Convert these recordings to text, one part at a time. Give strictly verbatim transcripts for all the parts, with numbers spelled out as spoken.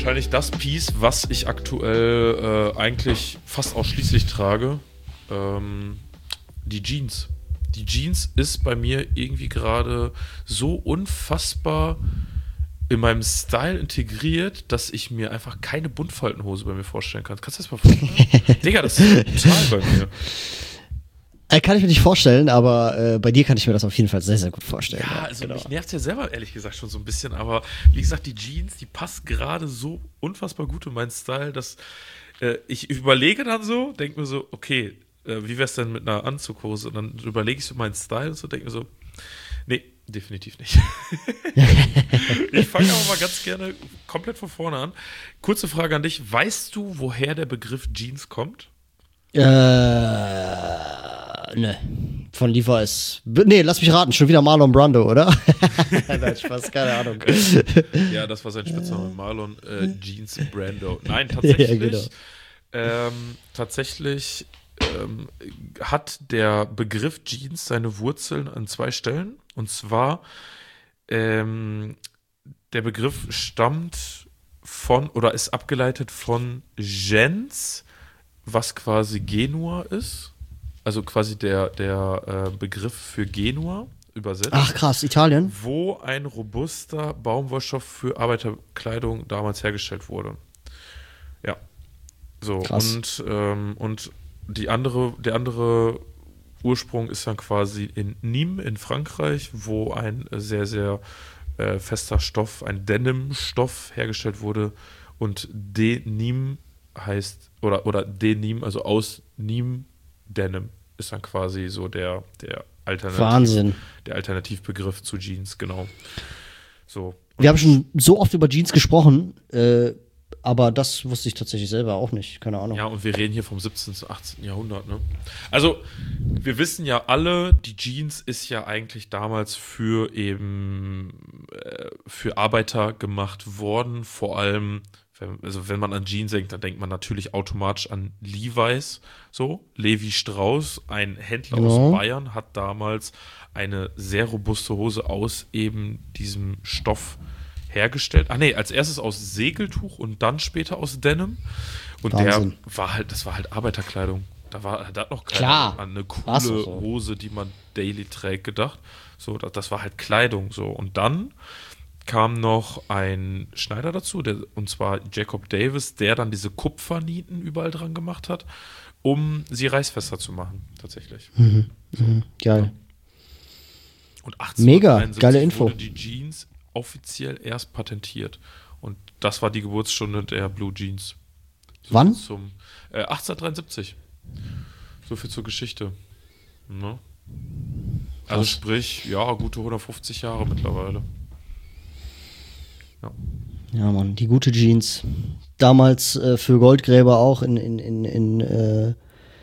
wahrscheinlich das Piece, was ich aktuell äh, eigentlich fast ausschließlich trage. Ähm, die Jeans. Die Jeans ist bei mir irgendwie gerade so unfassbar in meinem Style integriert, dass ich mir einfach keine Buntfaltenhose bei mir vorstellen kann. Kannst du das mal vorstellen? Digga, das ist total bei mir. Äh, kann ich mir nicht vorstellen, aber äh, bei dir kann ich mir das auf jeden Fall sehr, sehr gut vorstellen. Ja, Ja, also genau. mich nervt ja selber ehrlich gesagt schon so ein bisschen, aber wie gesagt, die Jeans, die passt gerade so unfassbar gut in meinen Style, dass äh, ich überlege dann so, denke mir so, okay, äh, wie wär's denn mit einer Anzughose? Und dann überlege ich so meinen Style und so, denke mir so, nee, definitiv nicht. Ich fange aber mal ganz gerne komplett von vorne an. Kurze Frage an dich, weißt du, woher der Begriff Jeans kommt? Äh, ne. Von Levi's. B- Nee, lass mich raten, schon wieder Marlon Brando, oder? Nein, Spaß, keine Ahnung. Ja, das war sein Spitzname, Marlon äh, Jeans Brando. Nein, tatsächlich, Ja, genau. ähm, tatsächlich ähm, hat der Begriff Jeans seine Wurzeln an zwei Stellen. Und zwar, ähm, der Begriff stammt von oder ist abgeleitet von Gens, was quasi Genua ist. Also quasi der, der äh, Begriff für Genua übersetzt. Ach, krass, Italien? Wo ein robuster Baumwollstoff für Arbeiterkleidung damals hergestellt wurde. Ja. So, Krass. und, ähm, und die andere, der andere Ursprung ist dann quasi in Nîmes in Frankreich, wo ein sehr, sehr äh, fester Stoff, ein Denim-Stoff hergestellt wurde. Und Denim heißt, oder, oder Denim, also aus Nîmes Denim, ist dann quasi so der, der Alternativ, Wahnsinn. der Alternativbegriff zu Jeans, genau. So. Wir haben schon so oft über Jeans gesprochen, äh, aber das wusste ich tatsächlich selber auch nicht. Keine Ahnung. Ja, und wir reden hier vom siebzehnten. achtzehnten. Jahrhundert, ne? Also, wir wissen ja alle, die Jeans ist ja eigentlich damals für eben äh, für Arbeiter gemacht worden. Vor allem, wenn, also wenn man an Jeans denkt, dann denkt man natürlich automatisch an Levi's. So, Levi Strauss, ein Händler Genau. aus Bayern, hat damals eine sehr robuste Hose aus eben diesem Stoff hergestellt. Ach nee, als erstes aus Segeltuch und dann später aus Denim. Und Wahnsinn. der war halt, das war halt Arbeiterkleidung. Da war, da hat noch keiner Klar. an eine coole War's auch so. Hose, die man daily trägt, gedacht. So, das, das war halt Kleidung so. Und dann kam noch ein Schneider dazu, der, und zwar Jacob Davis, der dann diese Kupfernieten überall dran gemacht hat, um sie reißfester zu machen, tatsächlich. Mhm. Mhm. Geil. Und Mega, achtzehnhundertdreiundsiebzig geile Info. wurde die Jeans offiziell erst patentiert. Und das war die Geburtsstunde der Blue Jeans. So Wann? Zum, äh, achtzehnhundertdreiundsiebzig. So viel zur Geschichte. Ne? Also Krass. sprich, ja, gute hundertfünfzig Jahre mittlerweile. Ja. Ja, Mann, die gute Jeans. Damals äh, für Goldgräber auch in, in, in, in, äh,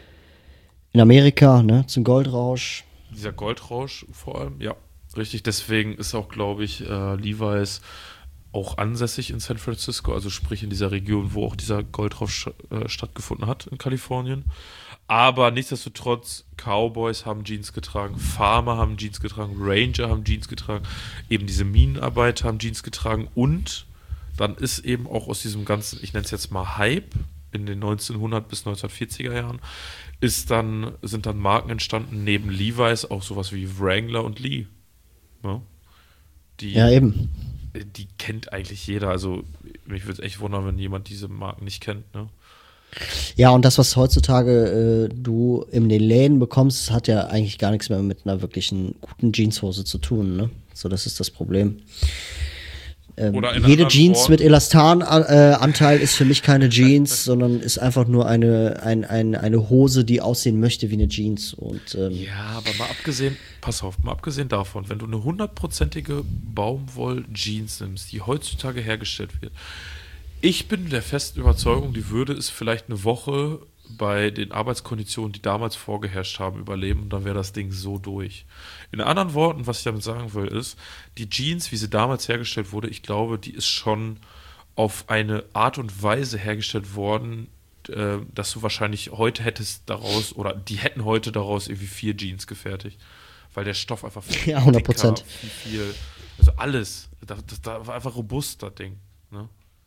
in Amerika, ne, zum Goldrausch. Dieser Goldrausch vor allem, ja, richtig. Deswegen ist auch, glaube ich, äh, Levi's auch ansässig in San Francisco, also sprich in dieser Region, wo auch dieser Goldrausch äh, stattgefunden hat in Kalifornien. Aber nichtsdestotrotz, Cowboys haben Jeans getragen, Farmer haben Jeans getragen, Ranger haben Jeans getragen, eben diese Minenarbeiter haben Jeans getragen und dann ist eben auch aus diesem ganzen, ich nenne es jetzt mal Hype, in den neunzehnhundert bis neunzehnhundertvierziger Jahren, ist dann, sind dann Marken entstanden, neben Levi's auch sowas wie Wrangler und Lee. Ja? Die, Ja, eben. die kennt eigentlich jeder. Also mich würde es echt wundern, wenn jemand diese Marken nicht kennt. Ne? Ja, und das, was heutzutage äh, du in den Läden bekommst, hat ja eigentlich gar nichts mehr mit einer wirklichen guten Jeanshose zu tun, ne? So, das ist das Problem. Ähm, Oder in jede anderen Jeans Worten- mit Elastan-Anteil ist für mich keine Jeans, sondern ist einfach nur eine, ein, ein, eine Hose, die aussehen möchte wie eine Jeans. Und ähm, Ja, aber mal abgesehen, pass auf, mal abgesehen davon, wenn du eine hundertprozentige Baumwoll-Jeans nimmst, die heutzutage hergestellt wird, ich bin der festen Überzeugung, die würde es vielleicht eine Woche bei den Arbeitskonditionen, die damals vorgeherrscht haben, überleben und dann wäre das Ding so durch. In anderen Worten, was ich damit sagen will, ist, die Jeans, wie sie damals hergestellt wurde, ich glaube, die ist schon auf eine Art und Weise hergestellt worden, äh, dass du wahrscheinlich heute hättest daraus, oder die hätten heute daraus irgendwie vier Jeans gefertigt. Weil der Stoff einfach viel Ja, hundert Prozent. dicker, viel, viel, also alles. Das, das, das war einfach robuster Ding. Ne?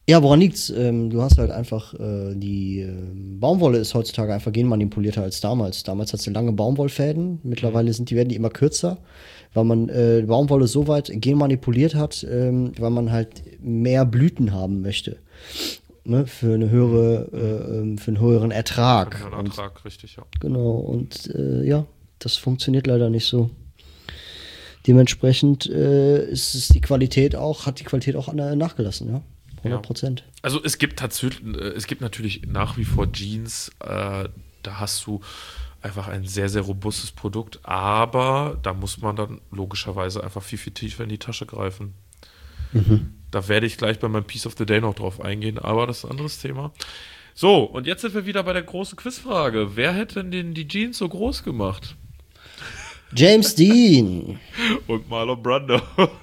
Ja, woran liegt's? Ähm, du hast halt einfach, äh, die äh, Baumwolle ist heutzutage einfach genmanipulierter als damals. Damals hat sie lange Baumwollfäden, mittlerweile sind die, werden die immer kürzer, weil man äh, Baumwolle so weit genmanipuliert hat, ähm, weil man halt mehr Blüten haben möchte. Ne? Für eine höhere, äh, ähm, für einen höheren Ertrag. Für einen Ertrag, und, richtig, ja. Genau, und äh, ja, das funktioniert leider nicht so. Dementsprechend äh, ist es die Qualität auch, hat die Qualität auch nachgelassen, ja. hundert Prozent. Ja. Also es gibt tatsächlich, es gibt natürlich nach wie vor Jeans, äh, da hast du einfach ein sehr, sehr robustes Produkt, aber da muss man dann logischerweise einfach viel, viel tiefer in die Tasche greifen. Mhm. Da werde ich gleich bei meinem Piece of the Day noch drauf eingehen, aber das ist ein anderes Thema. So, und jetzt sind wir wieder bei der großen Quizfrage. Wer hätte denn die Jeans so groß gemacht? James Dean. Und Marlon Brando.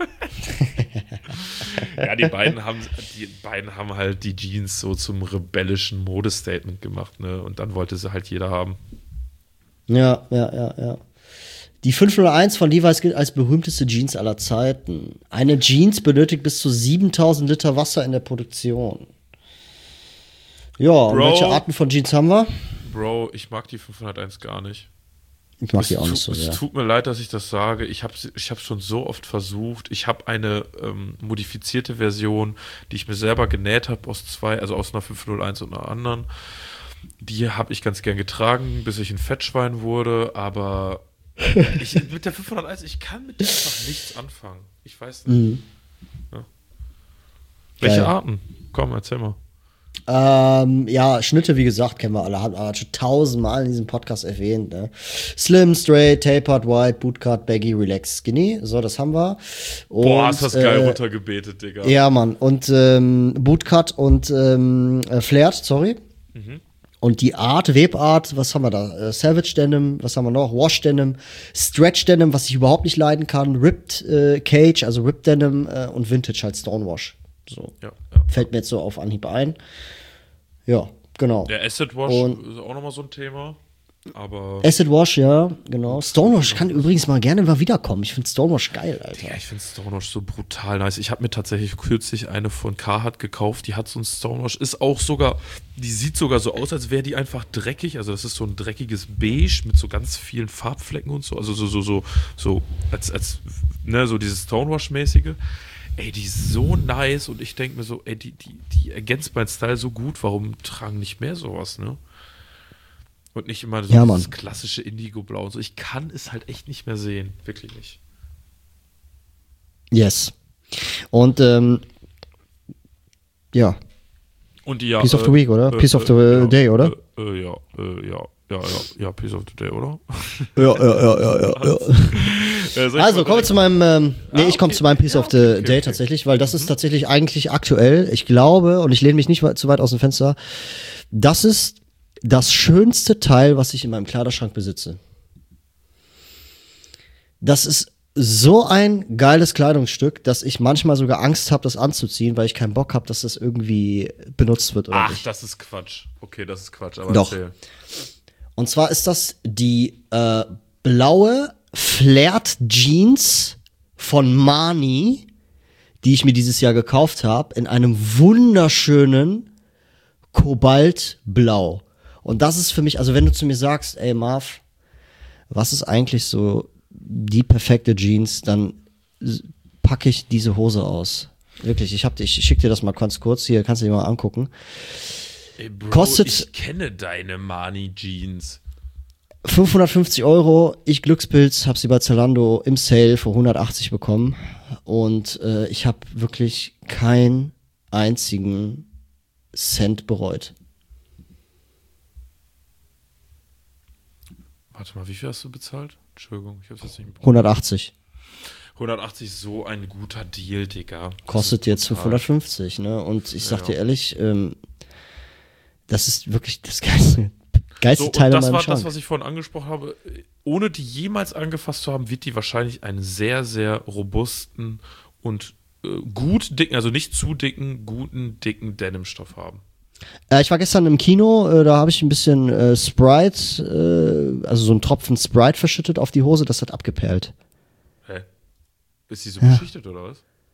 Ja, die beiden haben die beiden haben halt die Jeans so zum rebellischen Modestatement gemacht, ne? Und dann wollte sie halt jeder haben. Ja, ja, ja, ja. Die fünf null eins von Levi's gilt als berühmteste Jeans aller Zeiten. Eine Jeans benötigt bis zu siebentausend Liter Wasser in der Produktion. Ja, Bro, und welche Arten von Jeans haben wir? Bro, ich mag die fünfhunderteins gar nicht. Ich mag die auch nicht so sehr. Es tut mir leid, dass ich das sage. Ich habe ich habe schon so oft versucht. Ich habe eine ähm, modifizierte Version, die ich mir selber genäht habe aus zwei, also aus einer fünf null eins und einer anderen. Die habe ich ganz gern getragen, bis ich ein Fettschwein wurde. Aber ich, mit der fünfhunderteins, ich kann mit der einfach nichts anfangen. Ich weiß nicht. Mhm. Ja. Welche Geil. Arten? Komm, erzähl mal. Ähm, ja, Schnitte, wie gesagt, kennen wir alle, haben wir schon tausendmal in diesem Podcast erwähnt. Ne? Slim, Straight, Tapered, Wide, Bootcut, Baggy, Relaxed, Skinny. So, das haben wir. Und, Boah, hast du das geil äh, runtergebetet, Digga. Ja, Mann. Und ähm, Bootcut und ähm, äh, Flared, sorry. Mhm. Und die Art, Webart, was haben wir da? Äh, Savage Denim, was haben wir noch? Wash Denim, Stretch Denim, was ich überhaupt nicht leiden kann, Ripped äh, Cage, also Ripped Denim äh, und Vintage halt Stonewash. So. Ja, ja. Fällt mir jetzt so auf Anhieb ein. Ja, genau. Der Acid Wash und ist auch nochmal so ein Thema. Aber Acid Wash, ja, genau. Stonewash kann übrigens mal gerne mal wiederkommen. Ich finde Stonewash geil, Alter. Ja, ich finde Stonewash so brutal nice. Ich habe mir tatsächlich kürzlich eine von Carhartt gekauft. Die hat so ein Stonewash. Ist auch sogar, die sieht sogar so aus, als wäre die einfach dreckig. Also das ist so ein dreckiges Beige mit so ganz vielen Farbflecken und so. Also so, so, so, so, als, als, ne, so dieses Stonewash-mäßige. Ey, die ist so nice und ich denke mir so, ey, die, die, die ergänzt meinen Style so gut, warum tragen nicht mehr sowas, ne? Und nicht immer so ja, dieses klassische Indigo-Blau und so. Ich kann es halt echt nicht mehr sehen, wirklich nicht. Yes. Und, ähm, ja. Und die ja, Piece äh, of the Week, oder? Äh, Piece äh, of the ja, Day, oder? Äh, äh, ja, äh, ja, ja, ja, ja, Piece of the Day, oder? Ja, ja, ja, ja, ja. ja. Also, kommen wir zu meinem, ähm, nee, ah, ich komme okay. zu meinem Piece ja, of the okay, okay, Day okay. tatsächlich, weil das ist mhm. tatsächlich eigentlich aktuell, ich glaube, und ich lehne mich nicht weit, zu weit aus dem Fenster, das ist das schönste Teil, was ich in meinem Kleiderschrank besitze. Das ist so ein geiles Kleidungsstück, dass ich manchmal sogar Angst habe, das anzuziehen, weil ich keinen Bock habe, dass das irgendwie benutzt wird oder Ach, nicht. das ist Quatsch. Okay, das ist Quatsch, aber Doch. Erzähl. Und zwar ist das die äh, blaue Flared Jeans von Marni, die ich mir dieses Jahr gekauft habe, in einem wunderschönen Kobaltblau. Und das ist für mich, also wenn du zu mir sagst, ey Marv, was ist eigentlich so die perfekte Jeans, dann packe ich diese Hose aus. Wirklich, ich hab, ich schick dir das mal ganz kurz, hier kannst du dir mal angucken. Ey Bro, kostet, ich kenne deine Marni Jeans. fünfhundertfünfzig Euro, ich Glückspilz, hab sie bei Zalando im Sale für hundertachtzig bekommen und äh, ich habe wirklich keinen einzigen Cent bereut. Warte mal, wie viel hast du bezahlt? Entschuldigung, ich hab's jetzt nicht mitbekommen. hundertachtzig. hundertachtzig, so ein guter Deal, Digga. Das kostet jetzt fünfhundertfünfzig, ne? Und ich sag ja. dir ehrlich, ähm, das ist wirklich das geilste, geilste so, Teil in meinem Das war Schrank. das, was ich vorhin angesprochen habe. Ohne die jemals angefasst zu haben, wird die wahrscheinlich einen sehr, sehr robusten und äh, gut dicken, also nicht zu dicken, guten, dicken Denimstoff haben. Äh, ich war gestern im Kino, äh, da habe ich ein bisschen äh, Sprite, äh, also so einen Tropfen Sprite verschüttet auf die Hose, das hat abgeperlt. Hä? Ist die so ja. beschichtet oder was?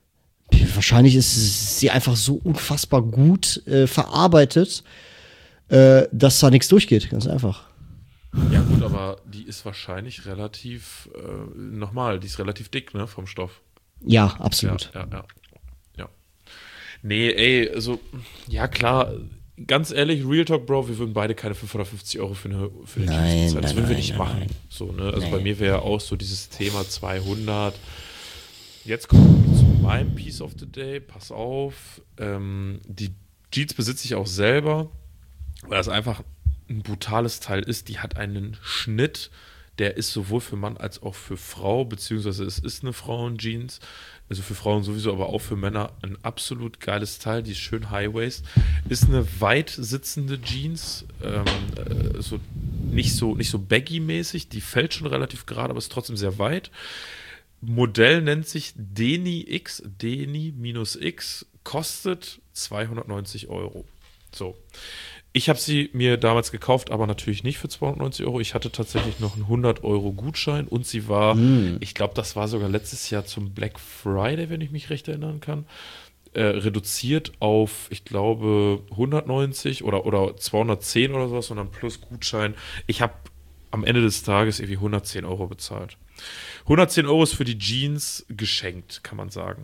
Wahrscheinlich ist sie einfach so unfassbar gut äh, verarbeitet, äh, dass da nichts durchgeht, ganz einfach. Ja gut, aber die ist wahrscheinlich relativ, äh, nochmal, die ist relativ dick, ne, vom Stoff. Ja, absolut. Ja, ja, ja. ja. Nee, ey, also, ja klar, ganz ehrlich, Real Talk, Bro, wir würden beide keine fünfhundertfünfzig Euro für eine, für eine Nein, Jeans bezahlen. Das nein, würden wir nein, nicht nein, machen. nein. So, ne? Also Nee. bei mir wäre ja auch so dieses Thema zweihundert. Jetzt kommen wir zu meinem Piece of the Day. Pass auf, ähm, die Jeans besitze ich auch selber, weil das einfach ein brutales Teil ist. Die hat einen Schnitt, der ist sowohl für Mann als auch für Frau, beziehungsweise es ist eine Frauenjeans, also für Frauen sowieso, aber auch für Männer ein absolut geiles Teil. Die ist schön High-Waist, ist eine weit sitzende Jeans, ähm, äh, so nicht so, nicht so baggy-mäßig, die fällt schon relativ gerade, aber ist trotzdem sehr weit. Modell nennt sich Deni X, Deni-X, kostet zweihundertneunzig Euro. So. Ich habe sie mir damals gekauft, aber natürlich nicht für zweihundertneunzig Euro. Ich hatte tatsächlich noch einen hundert Euro Gutschein und sie war, mm. ich glaube, das war sogar letztes Jahr zum Black Friday, wenn ich mich recht erinnern kann, äh, reduziert auf, ich glaube, hundertneunzig oder, oder zweihundertzehn oder sowas und dann plus Gutschein. Ich habe am Ende des Tages irgendwie hundertzehn Euro bezahlt. hundertzehn Euro ist für die Jeans geschenkt, kann man sagen.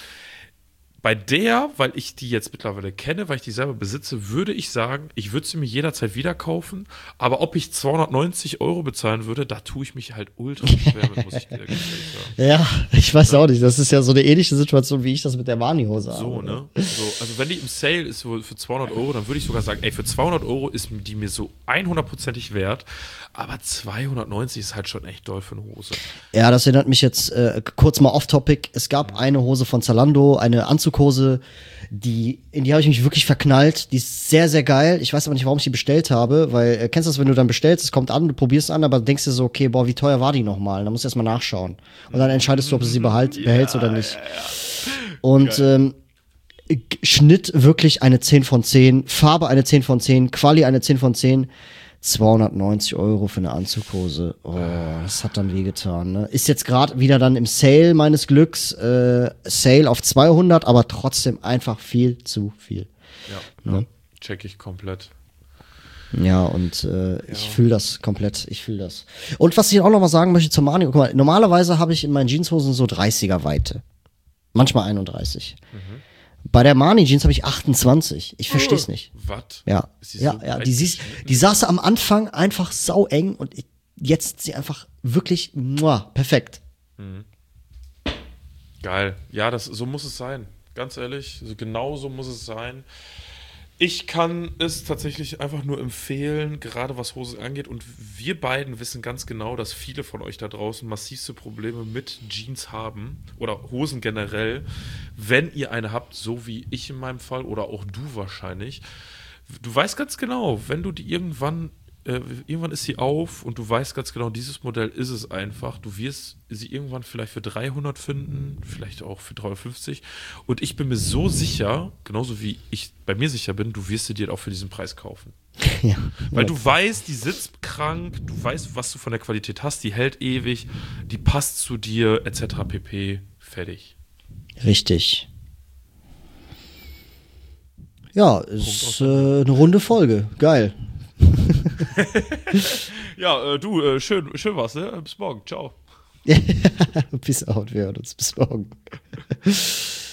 Bei der, weil ich die jetzt mittlerweile kenne, weil ich die selber besitze, würde ich sagen, ich würde sie mir jederzeit wieder kaufen, aber ob ich zweihundertneunzig Euro bezahlen würde, da tue ich mich halt ultra schwer mit, muss ich dir ganz ehrlich sagen. Ja, ich weiß ja auch nicht. Das ist ja so eine ähnliche Situation, wie ich das mit der Marni-Hose habe. So, ne? So, also wenn die im Sale ist für zweihundert Euro, dann würde ich sogar sagen, ey, für zweihundert Euro ist die mir so hundertprozentig wert, aber zweihundertneunzig ist halt schon echt doll für eine Hose. Ja, das erinnert mich jetzt äh, kurz mal off-topic. Es gab eine Hose von Zalando, eine Anzughose, die, in die habe ich mich wirklich verknallt. Die ist sehr, sehr geil. Ich weiß aber nicht, warum ich die bestellt habe, weil, äh, kennst du das, wenn du dann bestellst, es kommt an, du probierst an, aber denkst dir so, okay, boah, wie teuer war die nochmal? Dann musst du erst mal nachschauen. Und dann entscheidest du, ob du sie behalt, ja, behältst oder nicht. Ja, ja. Und ähm, Schnitt wirklich eine zehn von zehn, Farbe eine zehn von zehn, Quali eine zehn von zehn. zweihundertneunzig Euro für eine Anzughose. Oh, das hat dann wehgetan. Ne? Ist jetzt gerade wieder dann im Sale meines Glücks. Äh, Sale auf zweihundert, aber trotzdem einfach viel zu viel. Ja, ne? Check ich komplett. Ja, und äh, ja. ich fühle das komplett. Ich fühle das. Und was ich auch noch mal sagen möchte zur Mani, guck mal, normalerweise habe ich in meinen Jeanshosen so dreißiger Weite. Manchmal einunddreißig. Mhm. Bei der Marni-Jeans habe ich achtundzwanzig. Ich verstehe es nicht. Was? Ja, ja, so ja. Die, siehst, die saß am Anfang einfach sau eng und ich, jetzt ist sie einfach wirklich muah, perfekt. Mhm. Geil. Ja, das, so muss es sein. Ganz ehrlich, also genau so muss es sein. Ich kann es tatsächlich einfach nur empfehlen, gerade was Hosen angeht. Und wir beiden wissen ganz genau, dass viele von euch da draußen massivste Probleme mit Jeans haben oder Hosen generell. Wenn ihr eine habt, so wie ich in meinem Fall oder auch du wahrscheinlich, du weißt ganz genau, wenn du die irgendwann, äh, irgendwann ist sie auf und du weißt ganz genau, dieses Modell ist es einfach. Du wirst sie irgendwann vielleicht für dreihundert finden, vielleicht auch für dreihundertfünfzig. Und ich bin mir so sicher, genauso wie ich bei mir sicher bin, du wirst sie dir auch für diesen Preis kaufen. Ja. Weil du weißt, die sitzt krank, du weißt, was du von der Qualität hast, die hält ewig, die passt zu dir, et cetera pp. Fertig. Richtig. Ja, ist äh, eine runde Folge. Geil. Ja, äh, du, äh, schön, schön war's, ne? Bis morgen. Ciao. Peace out, wir hören uns. Bis morgen.